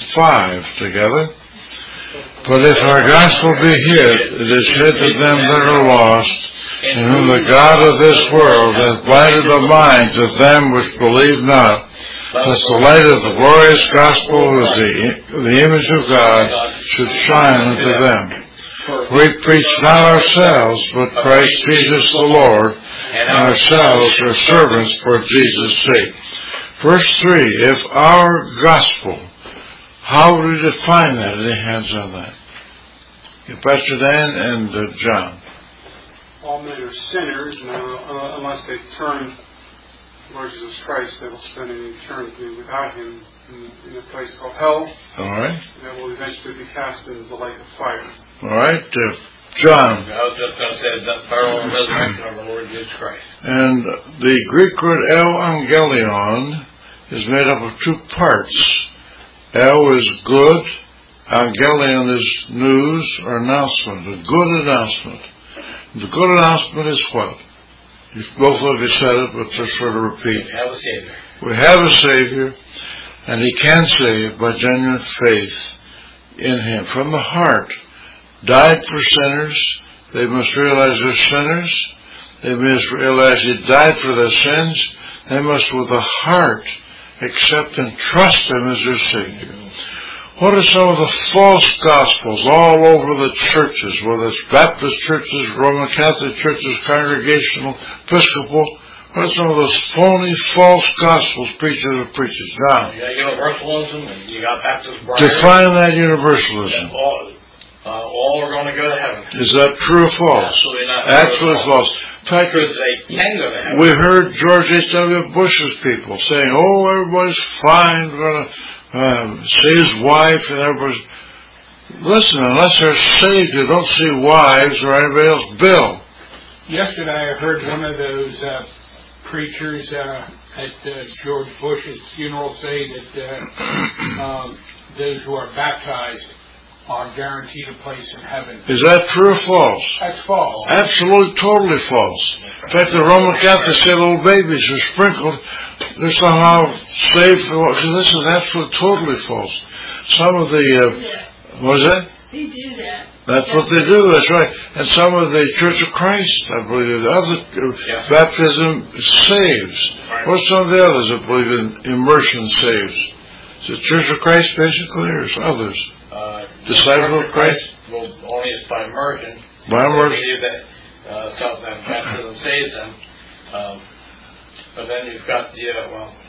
5 together. But if our gospel be hid, it is hid to them that are lost, in whom the God of this world hath blinded the minds of them which believe not, lest the light of the glorious gospel, who is the image of God, should shine unto them. We preach not ourselves, but Christ Jesus the Lord, and ourselves are servants for Jesus' sake. Verse 3, if our gospel, how would we define that? Any hands on that? Pastor Dan and John. All men are sinners, and unless they turn to Lord Jesus Christ, they will spend an eternity without Him in a place called hell. All right. That will eventually be cast into the lake of fire. All right. John. I was just going to say that burial and resurrection of the Lord Jesus Christ. And the Greek word evangelion is made up of 2 parts. El is good. Evangelion is news or announcement. A good announcement. The good announcement is what? Both of you said it, but just for to repeat. We have a Savior. We have a Savior, and He can save by genuine faith in Him. From the heart. Died for sinners. They must realize they're sinners. They must realize He died for their sins. They must, with the heart, accept and trust Him as their Savior. What are some of the false gospels all over the churches, whether it's Baptist churches, Roman Catholic churches, Congregational, Episcopal? What are some of those phony, false gospels preachers are preaching? Now, you got universalism, and you got Baptist brothers. Define that universalism. All are going to go to heaven. Is that true or false? Absolutely not. Absolutely false. In fact, They can go to heaven. we heard George H.W. Bush's people saying, "Oh, everybody's fine. We're going to see his wife," and everybody's... Listen, unless they're saved, you don't see wives or anybody else. Bill. Yesterday I heard one of those preachers at George Bush's funeral say that those who are baptized are guaranteed a place in heaven. Is that true or false? That's false. Absolutely, totally false. In fact, the Roman Catholics say little babies are sprinkled. They're somehow saved for... This is absolutely, totally false. Some of the... what is that? They do that. That's what they do, that's right. And some of the Church of Christ, I believe, the other baptism saves. Or some of the others that believe in immersion saves. Is it Church of Christ, basically, or others? Disciple of Christ? Well, only it's by immersion. By immersion. They believe that baptism saves them. But then you've got the, I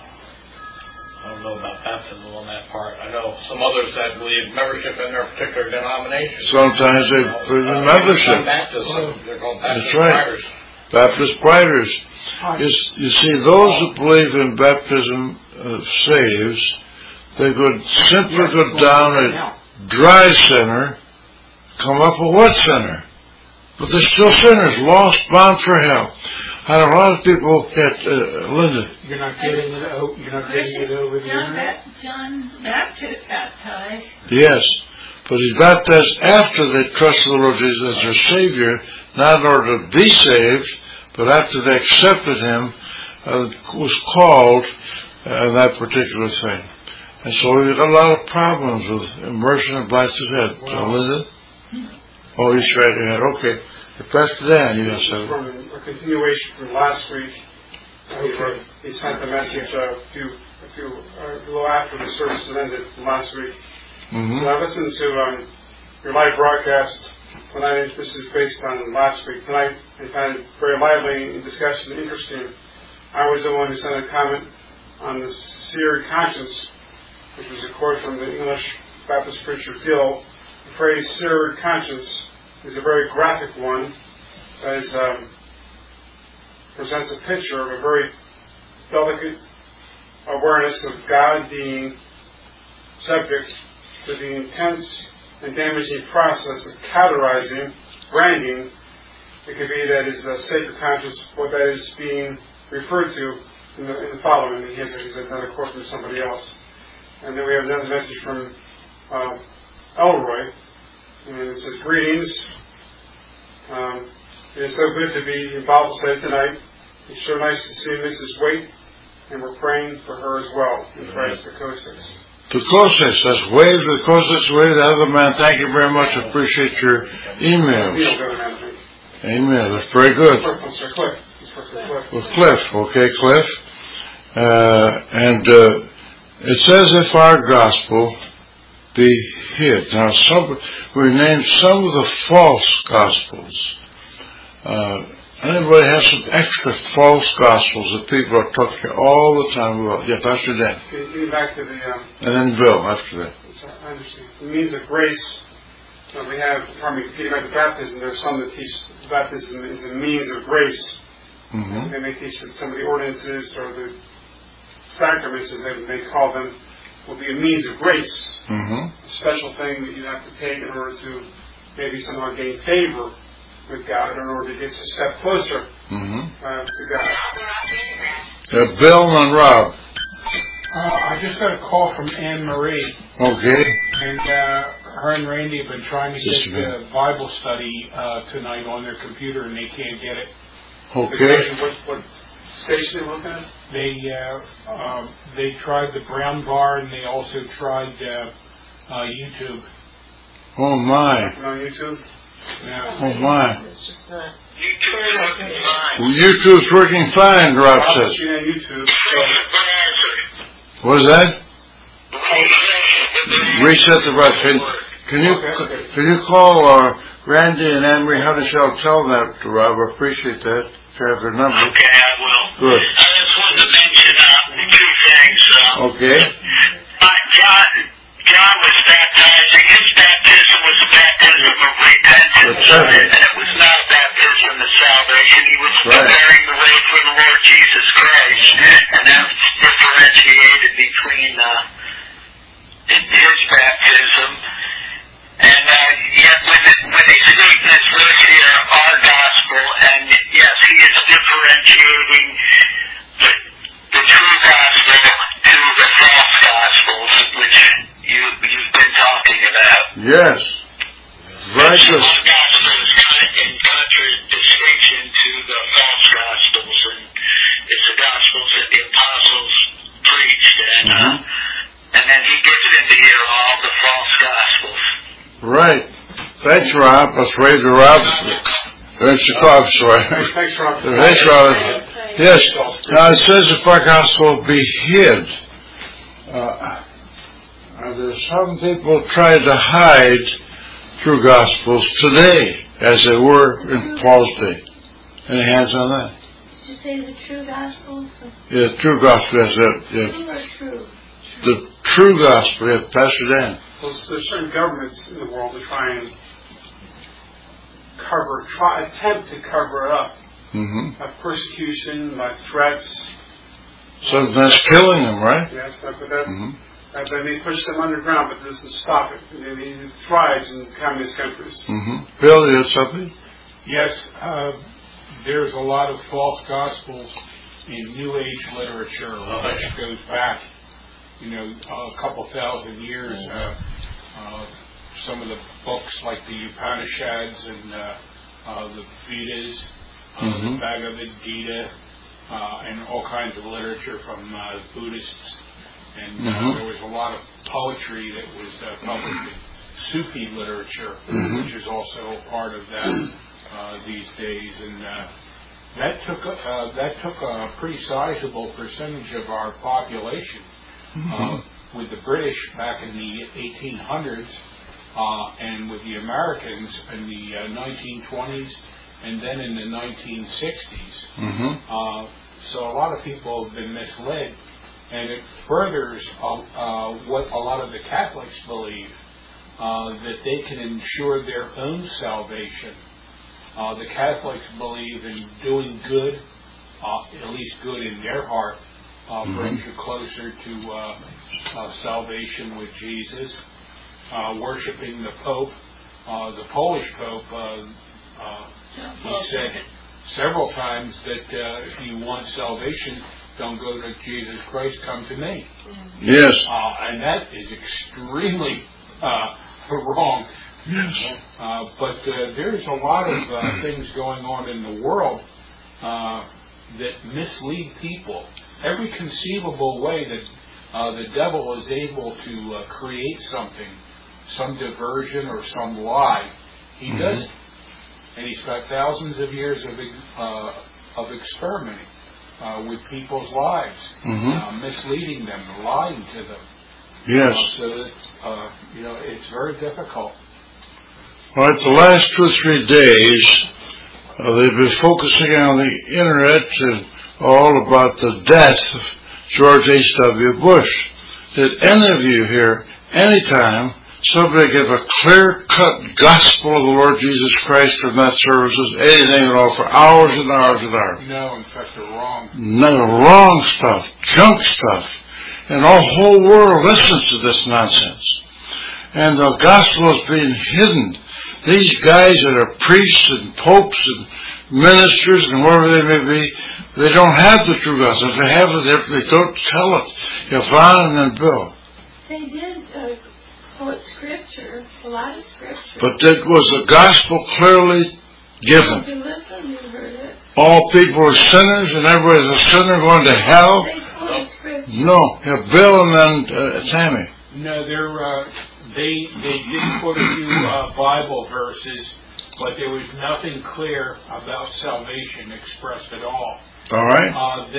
don't know about baptism on that part. I know some others that believe membership in their particular denomination. Sometimes they believe in membership. They're called Baptist That's right. writers. Baptist writers. You see, those that believe in baptism saves, they could simply go down a dry sinner, come up a wet sinner. But they're still sinners, lost, bound for hell. And a lot of people get, Linda. You're not getting it over the internet? John Baptist baptized. Yes, but he's baptized after they trusted the Lord Jesus as their Savior, not in order to be saved, but after they accepted Him, was called that particular thing. And so we've got a lot of problems with immersion and baptism. Linda? Oh, you straight ahead. Okay. Pastor Dan, you have something. From a continuation from last week. He sent the message a little after the service ended last week. Mm-hmm. So I listened to your live broadcast tonight. This is based on last week. Tonight, I found it very lively discussion, interesting. I was the one who sent a comment on the seared conscience, which was a quote from the English Baptist preacher Gill. The phrase seared conscience is a very graphic one that is, presents a picture of a very delicate awareness of God being subject to the intense and damaging process of categorizing, branding. It could be that is a sacred conscience, what that is being referred to in the following. He has another quote from somebody else. And then we have another message from Elroy. And it says, "Greetings. It is so good to be in Bible study tonight. It's so nice to see Mrs. Waite, and we're praying for her as well in Christ the Cossacks." The closest, that's Wade, the closest Wade, the other man, thank you very much. Appreciate your emails. Amen. That's very good. Cliff. With Cliff. Okay, Cliff. And it says if our gospel be hid. Now, we named some of the false gospels. Anybody has some extra false gospels that people are talking all the time about? Yeah, Pastor Dan. Getting back to the... and then Bill after that. I understand. The means of grace. We have, getting back to baptism, there's some that teach baptism is a means of grace. Mm-hmm. They may teach that some of the ordinances or the sacraments, as they may call them, will be a means of grace. Mm-hmm. A special thing that you have to take in order to maybe somehow gain favor with God, in order to get a step closer to God. Bill and Rob. I just got a call from Anne Marie. Okay. And her and Randy have been trying to get the Bible study tonight on their computer, and they can't get it. Okay. What station are you looking at? They tried the Brown Bar, and they also tried YouTube. Oh my. On YouTube? Yeah. Oh my. YouTube's working fine, Rob says. Yeah, YouTube. What is that? Reset the button. Can you call Randy and Anne-Marie Huddishell? Tell that to Rob. I appreciate that. If you have their number. Okay, I will. Good. I just wanted to mention two things. Okay. John was baptizing. His baptism was a baptism of repentance. And it was not a baptism of salvation. He was preparing the way for the Lord Jesus Christ. And that's differentiated between his baptism. And yet when they speak this verse here, our gospel, and yes, he is differentiating the true gospel to the false gospels, which you've been talking about. Yes. Right. The false gospel is not in contradistinction to the false gospels, and it's the gospels that the apostles preached, and then he gets into here all the false gospels. Right. Thanks, Rob. Let's raise the Rob. That's the call, sorry. Thanks, Rob. Thanks, Rob. Yes. Now it says if our gospel be hid. There's some people try to hide true gospels today, as they were in Paul's day. Any hands on that? Did you say the true gospel? Yeah, true gospel. Yes, True or true? The true gospel. Yeah, Pastor Dan. Well, there's certain governments in the world that try and attempt to cover it up. Mm-hmm. By persecution, by threats. So that's killing them, right? Yes, but that may push them underground, but this doesn't stop it. It thrives in communist countries. Mm-hmm. Bill, you had something? Yes, there's a lot of false gospels in New Age literature, which goes back, a couple thousand years. Some of the books like the Upanishads and the Vedas, the Bhagavad Gita, and all kinds of literature from Buddhists. And there was a lot of poetry that was published in Sufi literature, which is also part of that these days. And that took a pretty sizable percentage of our population. With the British back in the 1800s, and with the Americans in the 1920s, and then in the 1960s. So a lot of people have been misled, and it furthers what a lot of the Catholics believe, that they can ensure their own salvation. The Catholics believe in doing good, at least good in their heart, brings you closer to salvation with Jesus. Worshipping the Pope, the Polish Pope, he said several times that if you want salvation, don't go to Jesus Christ, come to me. Yes. And that is extremely wrong. Yes. But there's a lot of things going on in the world that mislead people. Every conceivable way that the devil is able to create something, some diversion or some lie. He does it. And he's got thousands of years of experimenting with people's lives, misleading them, lying to them. Yes. So that, it's very difficult. All right, the last 2 or 3 days, they've been focusing on the internet and all about the death of George H.W. Bush. Did any of you hear anytime somebody give a clear-cut gospel of the Lord Jesus Christ from that services, anything at all, for hours and hours and hours? No, in fact, they're wrong. No, wrong stuff, junk stuff. And the whole world listens to this nonsense. And the gospel is being hidden. These guys that are priests and popes and ministers and whatever they may be, they don't have the true gospel. If they have it, they don't tell it. Yvonne and then Bill. They did quote scripture, a lot of scripture. But that was the gospel clearly given. If you listen, you heard it. All people are sinners and everybody's a sinner going to hell. They quoted scripture. No. Yeah, Bill and then Tammy. No, they did quote a few Bible verses, but there was nothing clear about salvation expressed at all. All right.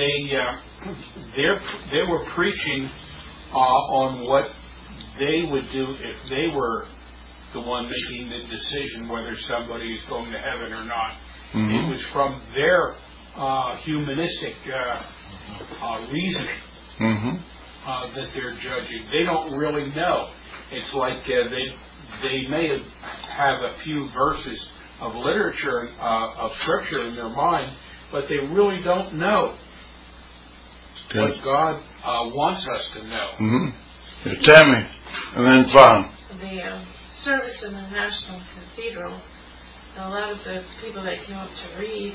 They were preaching on what they would do if they were the one making the decision whether somebody is going to heaven or not. It was from their humanistic reasoning that they're judging. They don't really know. It's like they may have a few verses of literature, of scripture in their mind, but they really don't know what God wants us to know. Yeah, Tammy, and then Vaughn. The service in the National Cathedral, a lot of the people that came up to read,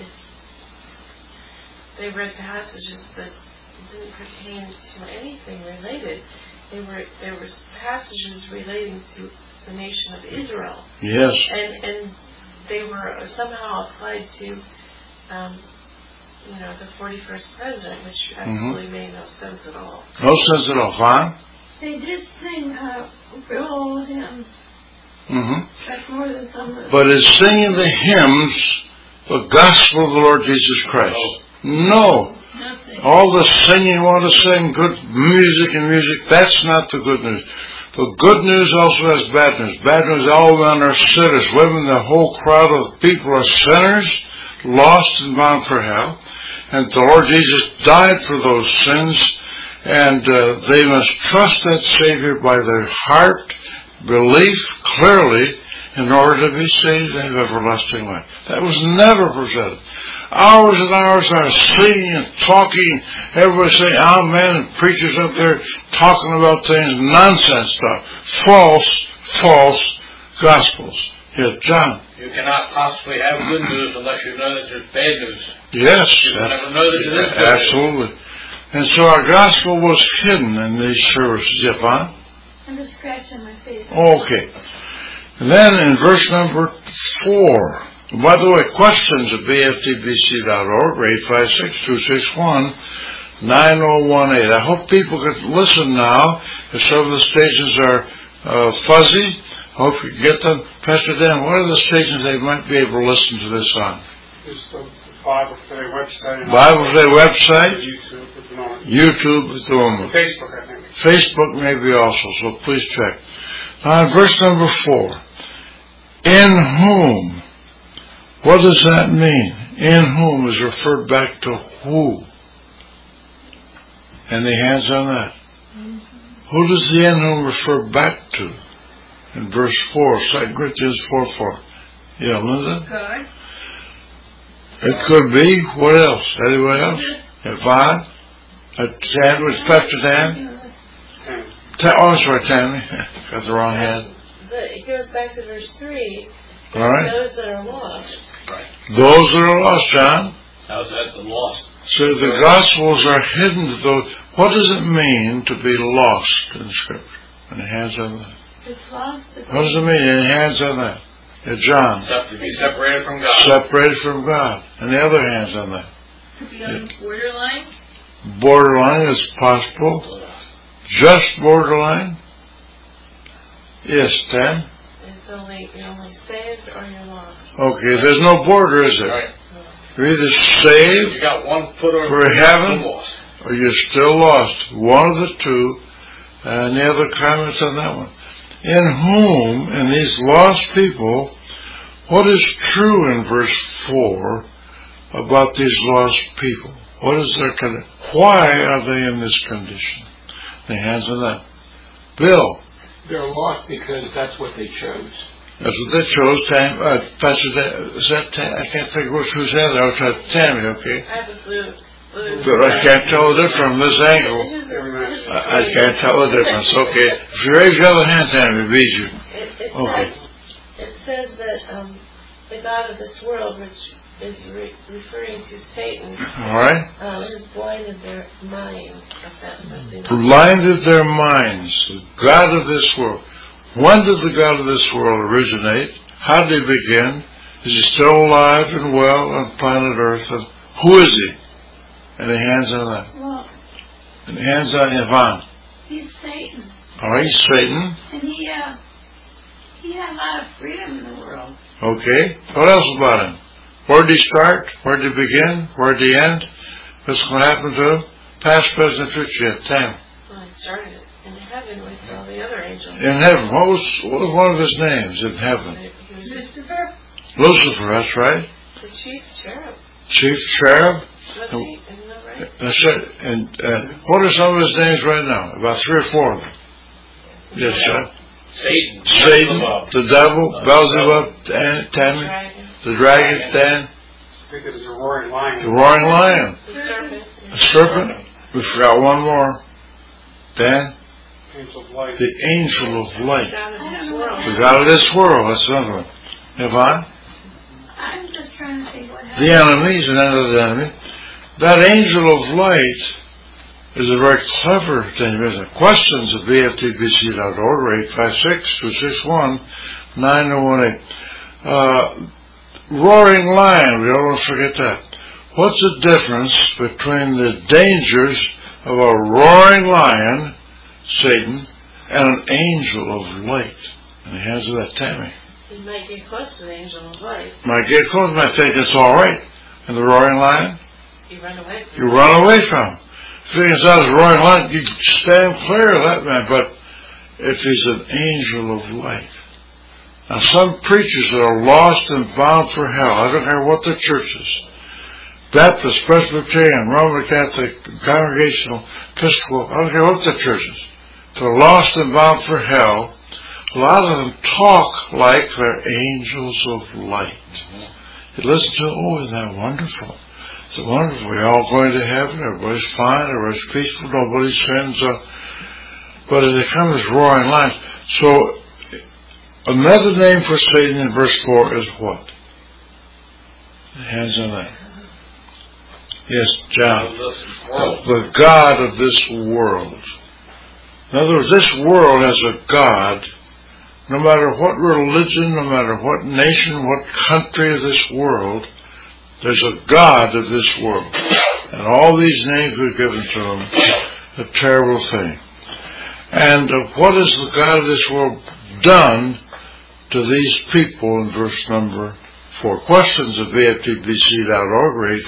they read passages that didn't pertain to anything related. There was passages relating to the nation of Israel. Yes. And they were somehow applied to, the 41st president, which absolutely made no sense at all. No sense at all. Vaughn? They did sing real old hymns. That's more than some of them. But is singing the hymns the gospel of the Lord Jesus Christ? No. Nothing. All the singing you want to sing, good music, that's not the good news. The good news also has bad news. Bad news, all men are sinners. Women, the whole crowd of people are sinners, lost and bound for hell. And the Lord Jesus died for those sins, and they must trust that Savior by their heart, belief clearly, in order to be saved and have everlasting life. That was never presented. Hours and hours of singing and talking, everybody saying amen, and preachers up there talking about things, nonsense stuff, false gospels. Yeah, John. You cannot possibly have good news unless you know that there's bad news. Yes. You never know that there is bad news. Absolutely. And so our gospel was hidden in these services. Yeah, Vaughn? I'm just scratching my face. Okay. And then in verse number 4, by the way, questions at bftbc.org, 856-261-9018. I hope people can listen now. If some of the stations are fuzzy, I hope you can get them. Pastor Dan, what are the stations they might be able to listen to this on? It's the Bible Today website. Bible Today website? YouTube at the moment. YouTube at the moment. Facebook, I think. Facebook maybe also, so please check. Now in verse number 4, in whom, what does that mean? In whom is referred back to who? Any hands on that? Who does the in whom refer back to? In verse 4, 2 Corinthians 4:4. Yeah, Linda? God. It could be. What else? Anyone else? Yvonne? Pastor Dan? I'm sorry, Tammy. Got the wrong hand. It goes back to verse 3. All right. Those that are lost. Right. Those that are lost, John. How's that the lost? So the Gospels are hidden to those. What does it mean to be lost in Scripture? Any hands on that? It's lost. What does it mean? Any hands on that? Yeah, John. To be separated from God. Separated from God. And the other hands on that? To be on the borderline. Borderline is possible. just borderline? Yes, Tam? It's only, you're only saved or you're lost. Okay, there's no border, is there? Right. You're either saved You got 1 foot or for heaven, lost. or you're still lost. One of the two. Any other comments on that one? In whom, in these lost people, what is true in verse 4 about these lost people? What is their condition? Why are they in this condition? The hands on that. Bill. They're lost because that's what they chose. That's what they chose. Pastor, is that I can't think of who said that. I'll try Tammy, okay? I have a blue. But I can't tell the difference from this angle. I can't tell the difference. Okay. If you raise your other hand, Tammy, beat you. Okay. It says that the God of this world, which is referring to Satan, All right. has blinded their minds. Blinded their minds. The God of this world. When did the God of this world originate? How did he begin? Is he still alive and well on planet Earth? And who is he? Any hands on that? Well, Any hands on Yvonne? he's Satan. All right, Satan. And he had a lot of freedom in the world. Okay. What else about him? Where did he start? Where did he begin? Where did he end? What's going to happen to him? Past, present, future. Tam. Well, he started it in heaven with all the other angels. In heaven. What was one of his names in heaven? He was Lucifer. Lucifer, that's right. the chief cherub. Chief cherub. Was he? Isn't that right? That's right. And what are some of his names right now? About 3 or 4 of them. Yes, sir. Satan. Satan, the devil, Beelzebub, Tammy, Dragon. the dragon, Dan, I think it was a roaring lion. the roaring lion, The serpent. the serpent. We forgot one more. Dan, Angel of light. the angel of light. God of this world. The God of this world. That's another one. Yvonne? I'm just trying to think what happened. The enemy is another enemy. That angel of light is a very clever thing. Questions at bftbc.org, 856-261-9018. Roaring lion, we don't want to forget that. What's the difference between the dangers of a roaring lion, Satan, and an angel of light? In the hands of that Tammy. You might get close to the angel of light. Might get close, might think it's all right. And the roaring lion, You run away from you run away from him. If he is out as a roaring lion, you stand clear of that man. But if he's an angel of light. Now some preachers that are lost and bound for hell, I don't care what the church is, Baptist, Presbyterian, Roman Catholic, Congregational, Episcopal, I don't care what the church is. If they're lost and bound for hell, a lot of them talk like they're angels of light. You listen to, oh, isn't that wonderful? It's wonderful. We're all going to heaven. Everybody's fine. Everybody's peaceful. Nobody sins. But they come as roaring lions. So another name for Satan in verse 4 is what? Hands on that. Yes, John. The God of this world. In other words, this world has a God. No matter what religion, no matter what nation, what country of this world, there's a God of this world. And all these names we've given to him, a terrible thing. And what has the God of this world done to these people in verse number 4? Questions at bftbc.org,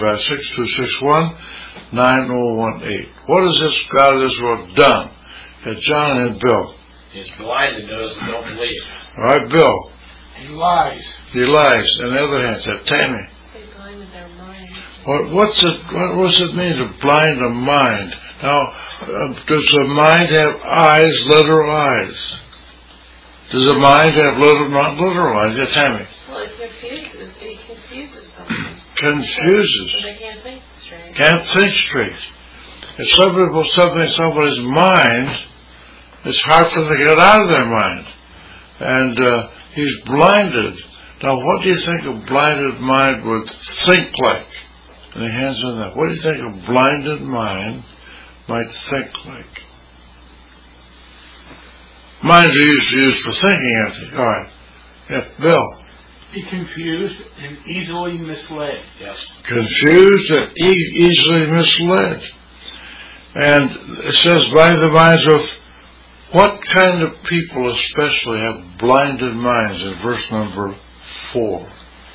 856-261-9018. What has this God of this world done? At John and Bill. He's blinded those that don't believe. All right, Bill. He lies. He lies. On the other hand, at Tammy. They blinded their minds. What's it mean to blind a mind? Now, does the mind have eyes, literal eyes? Does the mind have not literal eyes? Yeah, Tammy. Well, it confuses someone. Confuses. So they can't think straight. Can't think straight. If somebody puts something in somebody's mind, it's hard for them to get it out of their mind. And he's blinded. Now, what do you think a blinded mind would think like? Any hands on that? What do you think a blinded mind might think like? Minds are usually used for thinking, Anthony. All right. Yeah, Bill. Be confused and easily misled. Yes. Confused and easily misled. And it says, blind the minds of What kind of people especially have blinded minds in verse number 4?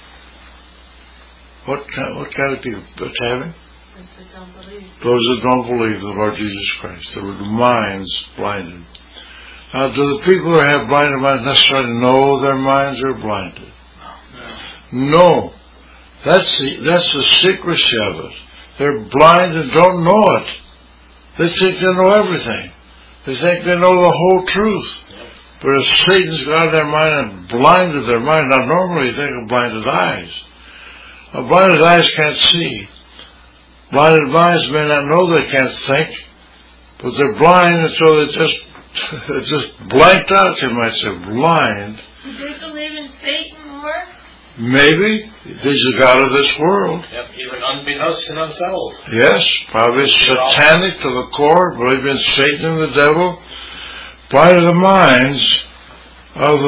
What kind of people? Having? Those that don't believe the Lord Jesus Christ. Their minds blinded. Now, do the people who have blinded minds necessarily know their minds are blinded? No. That's the secrecy of it. They're blind and don't know it. They think they know everything. They think they know the whole truth. But if Satan's got in their mind and blinded their mind, now normally you think of blinded eyes. Now, blinded eyes can't see. Blinded minds may not know they can't think, but they're blind, and so they just blanked out, you might say, blind. Do they believe in Satan more? Maybe. He's the God of this world. Yep, even unbeknownst to themselves. Yes, probably satanic to the core, believe in Satan and the devil. Blinded the minds of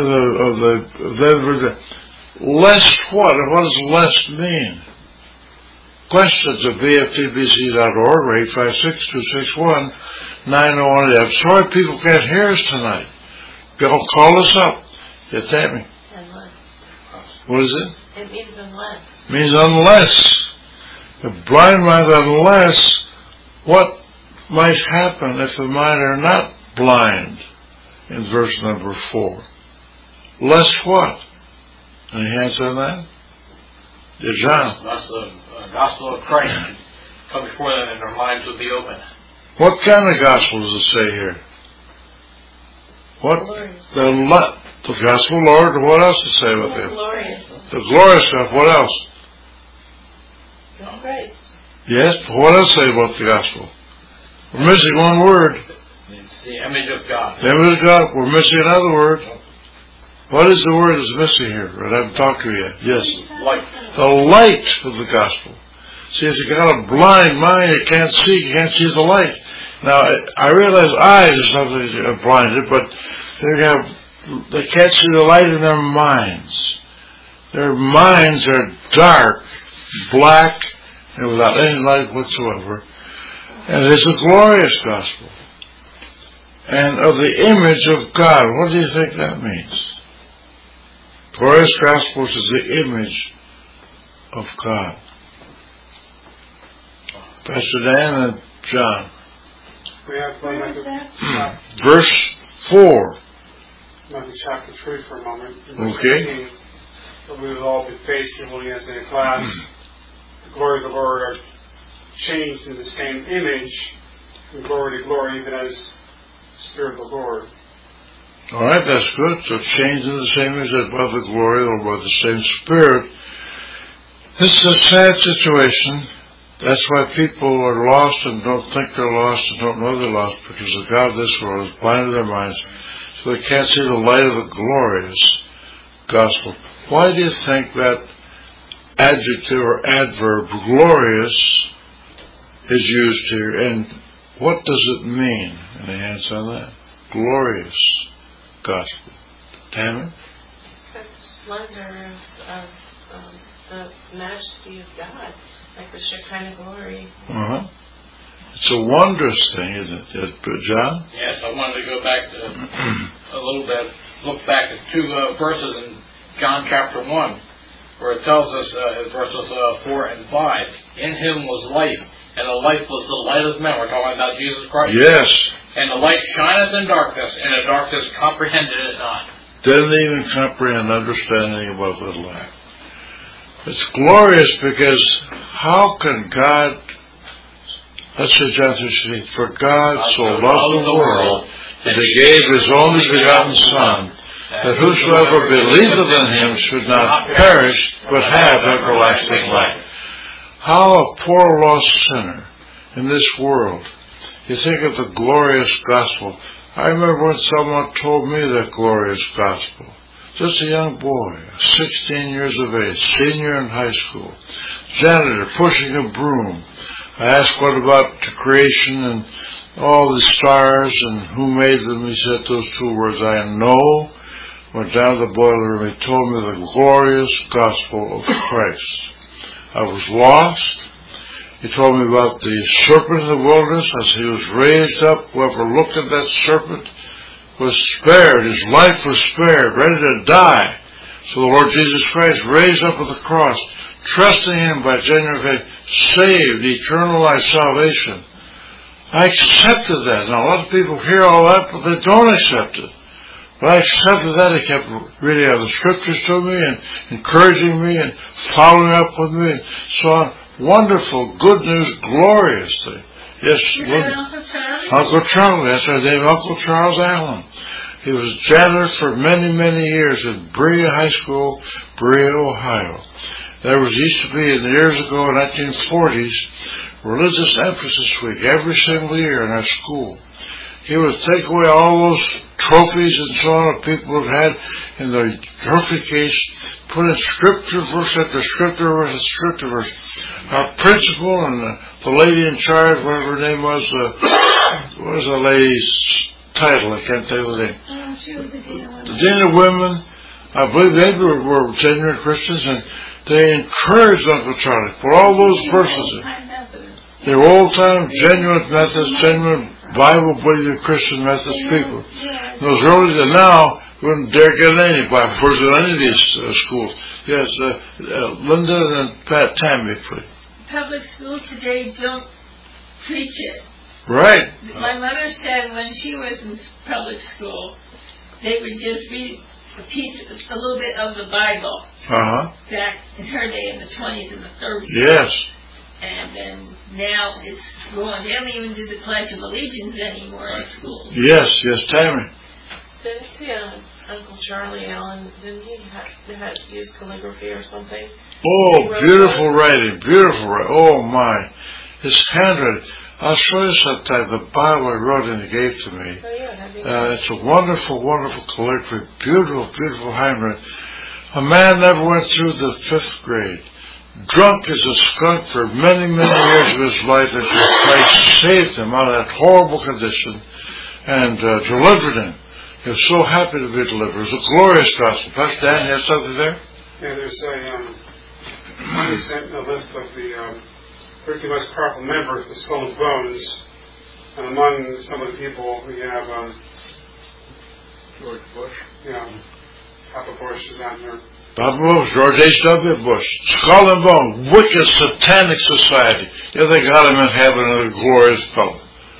the lest what? What does lest mean? Questions at VFTBC.org or 856-261-9018. I'm sorry people can't hear us tonight. Call us up. Get that me. Unless. What is it? It means unless. It means unless. The blind mind, unless what might happen if the mind are not blind in verse number 4. Lest what? Any hands on that? Yeah, John. That's the gospel of Christ come before them and their minds would be open. What kind of gospel does it say here? What? Glorious. The gospel, Lord. What else does it say about it? Glorious. The glorious stuff. What else? The grace. Yes, but what else say about the gospel? We're missing one word. It's the image of God. The image of God. We're missing another word. What is the word that's missing here? I haven't talked to you yet. Yes. Light. The light of the gospel. See, if you got a blind mind, you can't see the light. Now, I realize eyes is something that are blinded, but they can't see the light in their minds. Their minds are dark, black, and without any light whatsoever. And it is a glorious gospel. And of the image of God. What do you think that means? Glorious gospel is the image of God. Pastor Dan and John. We have Verse 4. Matthew chapter 3 for a moment. Okay. 18, but we will all be faced with holding us in a class. The glory of the Lord are changed in the same image from glory to glory, even as the Spirit of the Lord. All right, that's good. So change in the same image as by the glory or by the same Spirit. This is a sad situation. That's why people are lost and don't think they're lost and don't know they're lost, because the God of this world has blinded their minds so they can't see the light of the glorious gospel. Why do you think that adjective or adverb, glorious, is used here? And what does it mean? Any hands on that? Glorious gospel. Tammy? That's splendor of the majesty of God, like the Shekinah glory. Uh-huh. It's a wondrous thing, isn't it, John? Yes, I wanted to go back to a little bit, look back at two verses in John chapter 1, where it tells us, verses 4 and 5, in him was life, and the life was the light of men. We're talking about Jesus Christ. Yes. And the light shineth in darkness, and the darkness comprehended it not. Didn't even comprehend, understand anything about that light. It's glorious because how can God, let's say John 3:16, for God so loved the world that he gave his only begotten Son, that whosoever believeth in him should not perish, but have everlasting life. How a poor lost sinner in this world. You think of the glorious gospel. I remember when someone told me that glorious gospel. Just a young boy, 16 years of age, senior in high school, janitor, pushing a broom. I asked what about creation and all the stars and who made them. He said those two words, I know. Went down to the boiler room. He told me the glorious gospel of Christ. I was lost. He told me about the serpent in the wilderness as he was raised up. Whoever looked at that serpent was spared. His life was spared, ready to die. So the Lord Jesus Christ raised up at the cross, trusting Him by genuine faith, saved, eternal life, salvation. I accepted that. Now, a lot of people hear all that, but they don't accept it. But I accepted that. He kept reading out the scriptures to me and encouraging me and following up with me and so on. Wonderful, good news, glorious thing. Yes, Uncle Charlie? Uncle Charlie, that's our name, Uncle Charles Allen. He was janitor for many, many years at Berea High School, Berea, Ohio. There used to be, in the years ago, in the 1940s, Religious Emphasis Week every single year in our school. He would take away all those trophies and so on that people had in their trophy case, put in scripture verse after scripture verse after scripture verse. Our principal and the lady in charge, whatever her name was, what was the lady's title? I can't tell you the name. Oh, she was the Dean of Women. The Dean of Women, I believe they were genuine Christians, and they encouraged Uncle Charlie. Put all those verses in. They were old-time, genuine Methodists, genuine Bible-believing Christian Methodist people. Those early to now wouldn't dare get any Bible verses in any of these schools. Yes, Linda and Pat Tammy, please. Public schools today don't preach it. Right. My mother said when she was in public school, they would just read a little bit of the Bible. Back in her day in the 20s and the 30s. Yes. And then now it's going. They don't even do the Pledge of Allegiance anymore in schools. Yes, Tammy. Didn't Uncle Charlie Allen, didn't he have use calligraphy or something? Oh, beautiful writing. Oh my. His handwriting. I'll show you sometime the Bible he wrote and he gave to me. Oh, yeah, that'd be nice. It's a wonderful, wonderful calligraphy. Beautiful handwriting. A man never went through the 5th grade. Drunk as a skunk for many, many years of his life until Christ saved him out of that horrible condition and delivered him. He was so happy to be delivered. It was a glorious gospel. Pastor Dan, you have something there? Yeah, there's he sent a list of the 30 most powerful members of the Skull and Bones, and among some of the people we have George Bush. Papa Bush is on there. Papa Bush, George H.W. Bush, Skull and Bone, wicked satanic society. Yeah, they got him in heaven, a glorious fellow.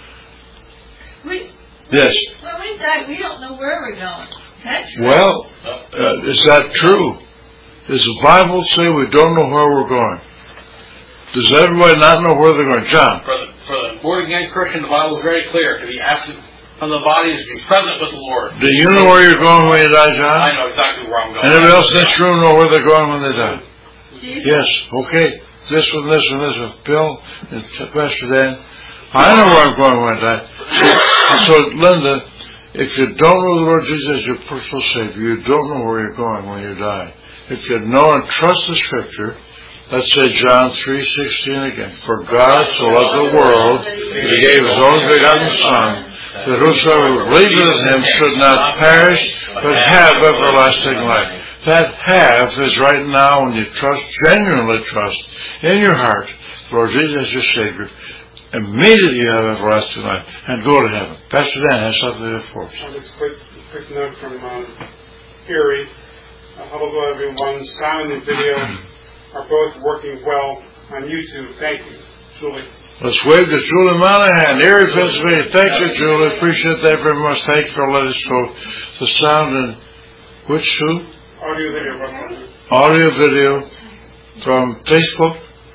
Yes. When we die, we don't know where we're going. That's true. Well, is that true? Does the Bible say we don't know where we're going? Does everybody not know where they're going? John? For the born-again Christian, the Bible is very clear. To be absent from the body is to be present with the Lord. Do you know where you're going when you die, John? I know exactly where I'm going. Anybody else in this room know where they're going when they die? Jesus. Yes, okay. This one, Bill and Pastor Dan. I know where I'm going when I die. So, Linda, if you don't know the Lord Jesus as your personal Savior, you don't know where you're going when you die. If you know and trust the Scripture, let's say John 3:16 again. For God so loved the world, He gave His only begotten Son, that whosoever believeth in Him should not perish, but have everlasting life. That have is right now when you trust, genuinely trust, in your heart, Lord Jesus as your Savior. Immediately you have everlasting life and go to heaven. Pastor Dan has something there for us. Just quick note from Erie. Hello everyone. Sound and video are both working well on YouTube. Thank you, Julie. Let's wave to Julie Monahan, Erie, Pennsylvania. Thank you, Julie. Appreciate that very much. Thank you for letting us know the sound and which who? Audio video. Audio video from Facebook.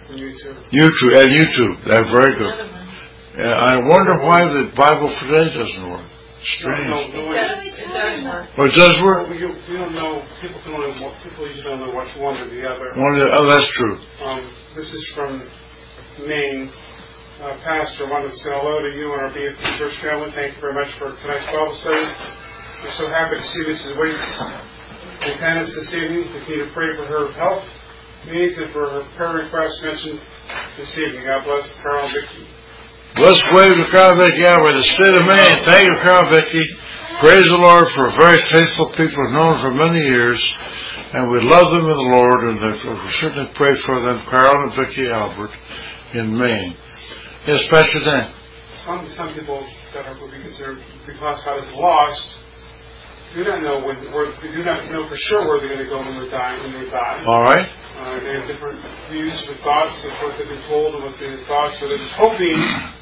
YouTube. That's very good. I wonder why the Bible for today doesn't work. Strange. It does work. Oh, it does work? We don't know. People usually don't know which one or the other. Oh, that's true. This is from Maine. Pastor, I wanted to say hello to you and our BFP Church family. Thank you very much for tonight's Bible study. We're so happy to see Mrs. Waits in attendance this evening. We continue to pray for her health needs and for her prayer requests mentioned this evening. God bless Carl and Vicki. Let's wave to Carl Vicki out with the state of Maine. Thank you, Carl Vicki. Praise the Lord for very faithful people who've known for many years. And we love them in the Lord, and we certainly pray for them, Carl and Vicki Albert. in Maine. Yes, Pastor Dan. Some people that would be considered be classified as lost do not know do not know for sure where they're going to go when they die. All right. They have different views or thoughts of what they've been told and what they've thought, so they're just hoping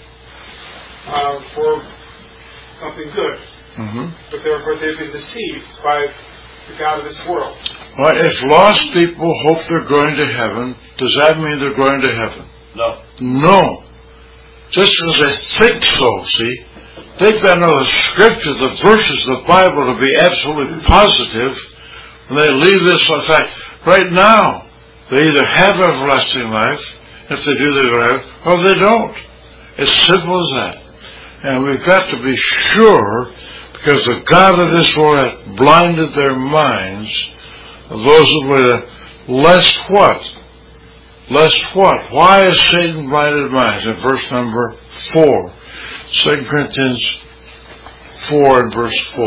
for something good. Mm-hmm. But they've been deceived by the God of this world. Well, if lost people hope they're going to heaven, does that mean they're going to heaven? No. No. Just because they think so, see? They've got to know the scriptures, the verses of the Bible to be absolutely positive when they leave this fact. Right now, they either have everlasting life, if they do, they're going to have, or they don't. It's simple as that. And we've got to be sure, because the God of this world has blinded their minds, of those who believe, lest what? Lest what? Why is Satan blinded minds? In verse number 4. 2 Corinthians 4 and verse 4.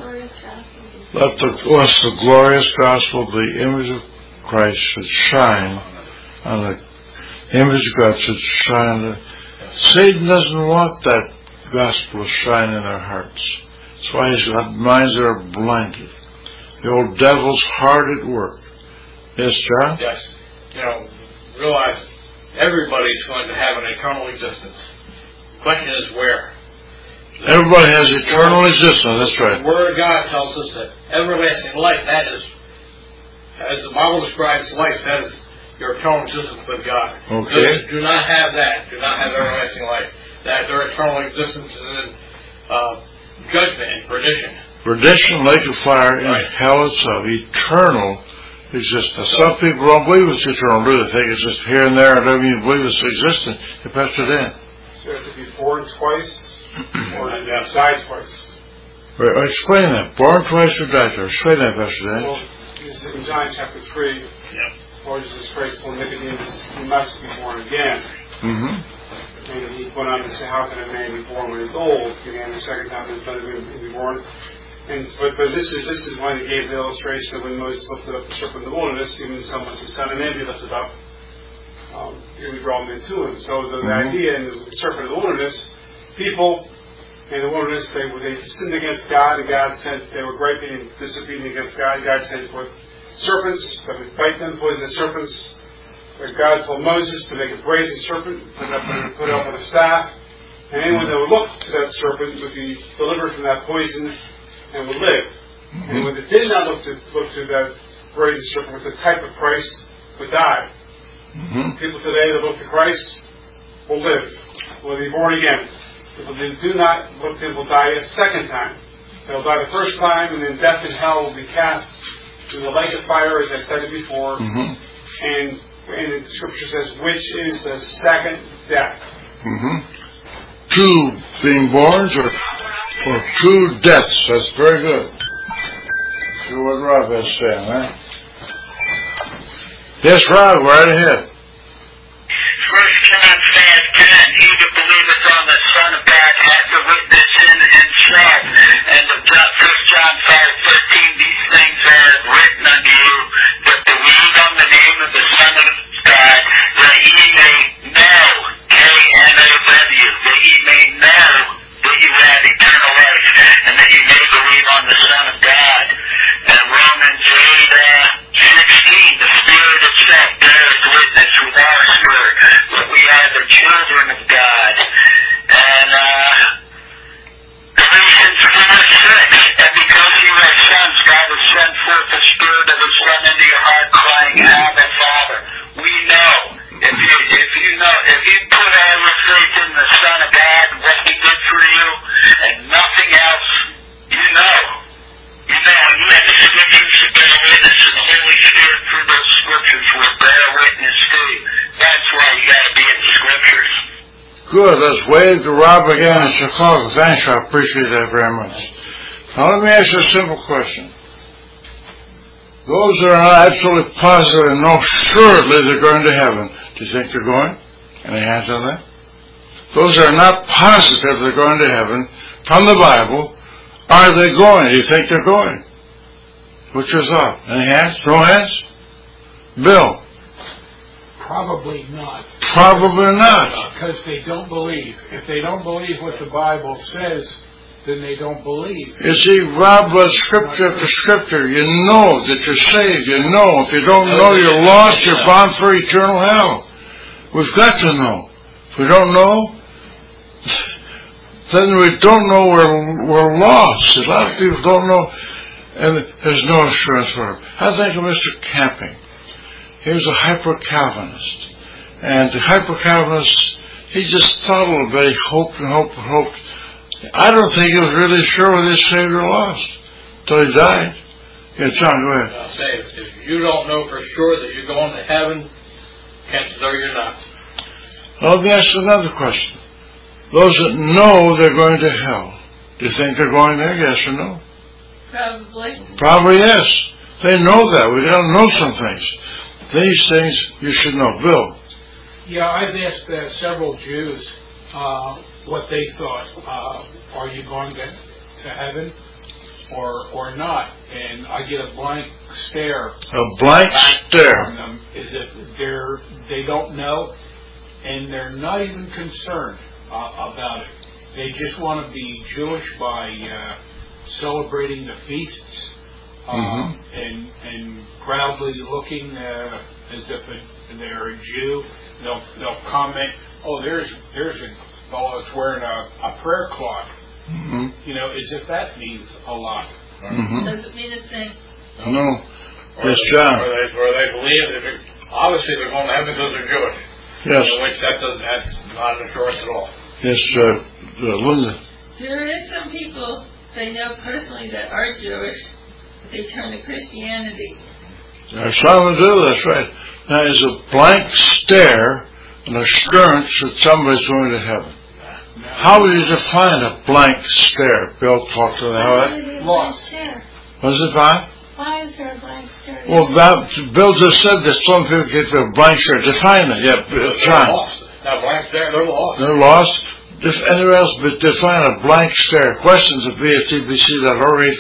Lest the glorious gospel of the image of Christ should shine on the image of God should shine. Satan doesn't want that gospel to shine in our hearts. That's why his minds are blinded. The old devil's hard at work. Yes, John? Yes. Realize everybody's going to have an eternal existence. The question is where. Everybody has eternal existence, that's right. The Word of God tells us that everlasting life, that is, as the Bible describes life, that is your eternal existence with God. Okay. Those do not have that, do not have everlasting life. That their eternal existence is in judgment and perdition. Perdition, lake of fire, and hell itself. Eternal existence. Some people don't believe it's eternal, do they? Think it's just here and there, and don't even believe it's existent. Pastor Dan. So you have to be born twice, or die twice. Right, explain that. Born twice or die twice. Explain that, Pastor Dan. Well, in John chapter 3, Lord Jesus Christ told Nicodemus, he must be born again. Mm-hmm. And he went on to say, how can a man be born when he's old? Again, the second time he's going to be born. But this is when he gave the illustration of when Moses lifted up the serpent in the wilderness, even the Son was his son, and then he lifted up, he would draw men to him. So the idea in the serpent in the wilderness, people in the wilderness, they sinned against God, and God sent, they were griping and disobedient against God. God sent forth serpents that would bite them, poisonous serpents. But God told Moses to make a brazen serpent, put it up on a staff, and anyone that would look to that serpent would be delivered from that poison and would live. Mm-hmm. And when they did not look to that brazen serpent, which was a type of Christ, would die. Mm-hmm. People today that look to Christ will live, will be born again. People that do not look to him will die a second time. They'll die the first time, and then death and hell will be cast to the lake of fire, as I said it before. Mm-hmm. And the Scripture says, which is the second death. Mm-hmm. Two being born or two deaths. That's very good. See what Rob has said, huh? Yes, Rob, right ahead. 1 John 5:10, he that believeth on the Son of God hath the witness in himself. And of 1 John 5:13, these things I have written unto you, that believe on the name of the Son of God, that ye may know, K-N-O-W, that ye may know that you have eternal life, and that ye may believe on the Son of God. And Romans 8:16, the Spirit itself bears witness with our spirit that we are the children of God. And Galatians 4:6, and because you are sons, God has sent forth the Spirit of His Son into your heart, crying, Abba, Father. We know, if you put all your faith in the Son of God, what He did for you, and nothing else, you know. You know, and you have the Scriptures to bear witness, and the Holy Spirit through those Scriptures will bear witness to you. That's why you got to be in the Scriptures. Good. Let's wave to Rob again in Chicago. Thanks, I appreciate that very much. Now let me ask you a simple question. Those that are not absolutely positive and know surely they're going to heaven, do you think they're going? Any hands on that? Those that are not positive they're going to heaven, from the Bible, are they going? Do you think they're going? What's your thought? Any hands? No hands? Bill? Probably not. Probably not. Because they don't believe. If they don't believe what the Bible says, then they don't believe. You see, Rob read scripture after scripture. You know that you're saved. You know. If you don't know you're lost, you're bound for eternal hell. We've got to know. If we don't know, then we don't know we're lost. A lot of people don't know, and there's no assurance for them. I think of Mr. Camping. He was a hyper-Calvinist. And the hyper-Calvinist, he just thought a little bit. He hoped and hoped and hoped. I don't think he was really sure whether he was saved or lost until he died. Yeah, John, go ahead. I'll say, if you don't know for sure that you're going to heaven, chances are you're not. Well, let me ask another question. Those that know they're going to hell, do you think they're going there, yes or no? Probably. Probably yes. They know that. We've got to know some things. These things you should know. Bill? Yeah, I've asked several Jews what they thought. Are you going to heaven or not? And I get a blank stare. A blank stare. From them, as if they don't know, and they're not even concerned about it. They just want to be Jewish by celebrating the feasts and proudly looking as if they're a Jew. They'll comment, "Oh, there's a fellow that's wearing a prayer cloth." Mm-hmm. You know, as if that means a lot. Mm-hmm. Doesn't mean a thing. No. Yes, John. Or they believe obviously they're going to heaven because they're Jewish. Yes. In which that's not an assurance at all. Yes, Linda. There is some people they know personally that are Jewish, but they turn to Christianity. There's some who do, that's right. Now, is a blank stare an assurance that somebody's going to heaven? How would you define a blank stare? Bill talked to that. Lost. Was it fine? Why is there a blank stare? Well, Bill just said that some people get a blank stare. Define it. Yeah, John. They're lost. Now, blank stare, they're lost. They're lost. If anywhere else, but define a blank stare. Questions at BFTBC.org,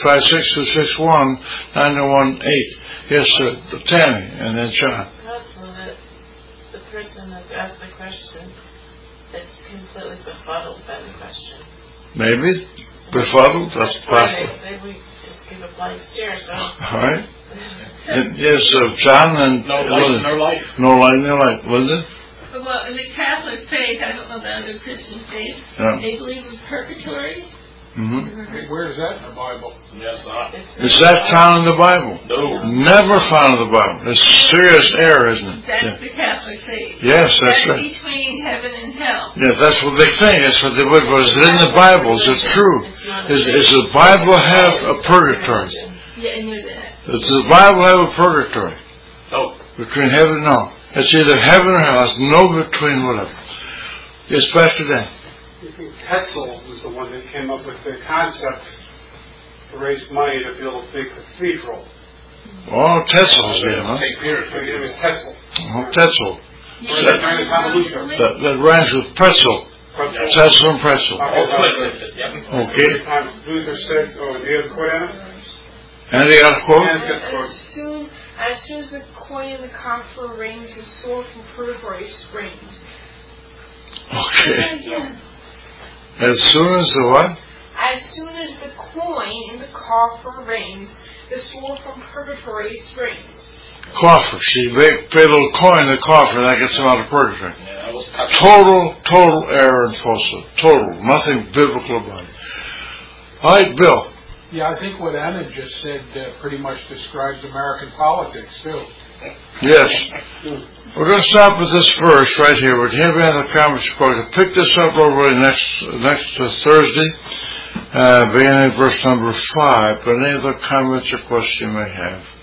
856-261-9018. Yes, Tammy, and then John. It's possible that the person that's asked the question is completely befuddled by the question. Maybe. Befuddled? That's possible. Maybe we just give a blank stare, so. All right. And, yes, John and no light, no life. No light, no light. Linda? Well, in the Catholic faith, I don't know about other Christian faiths, they believe in purgatory. Mm-hmm. Where is that in the Bible? Yes, not. Is that found in the Bible? No. Never found in the Bible. It's serious error, isn't it? That's the Catholic faith. Yes, that's right. Between heaven and hell. Yeah, that's what they think. That's what they would. But is it in the Bible? Is it true? Is the Bible have a purgatory? Yeah, I knew that. Does the Bible have a purgatory? No. Between heaven and hell. It's either heaven or hell. It's no between whatever. Yes, Pastor Dan. I think Tetzel was the one that came up with the concept to raise money to build a big cathedral. Oh, Tetzel's there, huh? St. Peter's. It was Tetzel. Oh, Tetzel. That rhymes with pretzel. Tetzel and pretzel. Okay. Luther said, oh, do you have a quote on it? And you got a quote? As soon as the coin in the coffer rings, the sword from purgatory springs. Okay. As soon as the what? As soon as the coin in the coffer rings, the sword from purgatory springs. Coffer. See, pay a little coin in the coffer, and that gets them out of purgatory. Total error and falsehood. Total. Nothing biblical about it. All right, Bill. Yeah, I think what Anna just said pretty much describes American politics, too. Yes. We're going to stop with this verse right here. We're having a comments. We're going to pick this up over next Thursday, beginning at verse number 5. But any other comments or questions you may have?